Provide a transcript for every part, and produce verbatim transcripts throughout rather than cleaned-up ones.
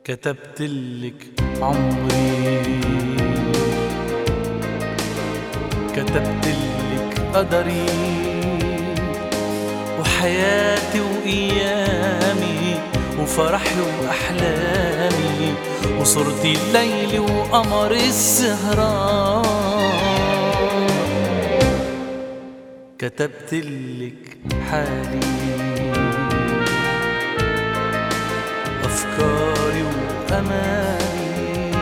كتبتلك عمري، كتبتلك قدري وحياتي وأيامي وفرحي وأحلامي، وصرتي الليل وقمر السهران. كتبتلك حالي، أفكاري وأماني،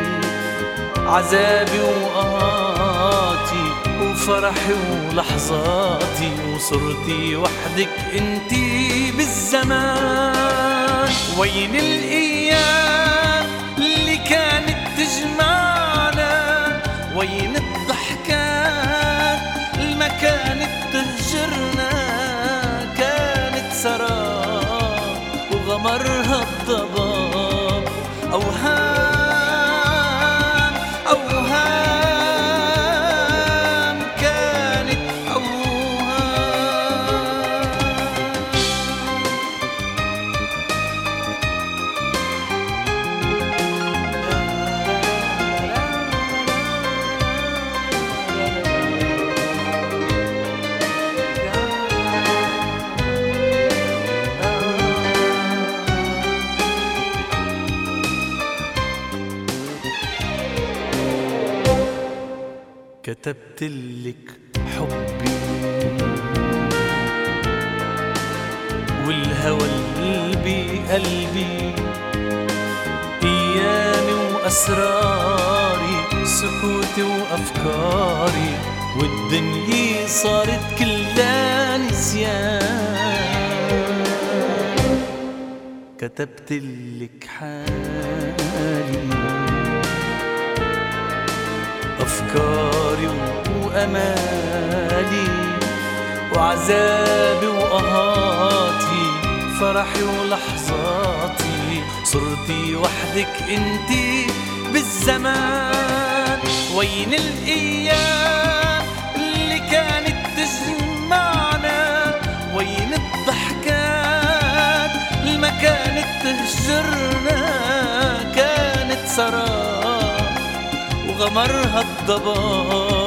عذابي وقهاتي وفرحي ولحظاتي، وصرتي وحدك انتي بالزمان. وين الأيام اللي كانت تجمعنا؟ وين الضحكات اللي ما كانت تهجرنا؟ كانت سراب وغمرها الضباب، أوهام أوهام كانت أوهام. كتبتلك حبي والهوى اللي بقلبي، أيامي وأسراري، سكوتي وأفكاري، والدنيا صارت كلها نسيان. كتبتلك حالي، أفكاري وأمالي، وعذابي وقهاتي، فرحي ولحظاتي، صرتي وحدك انتي بالزمان. وين الأيام اللي كانت تجمعنا؟ وين الضحكات اللي ما كانت تهجرنا؟ كانت سراب وغمرها الضباب،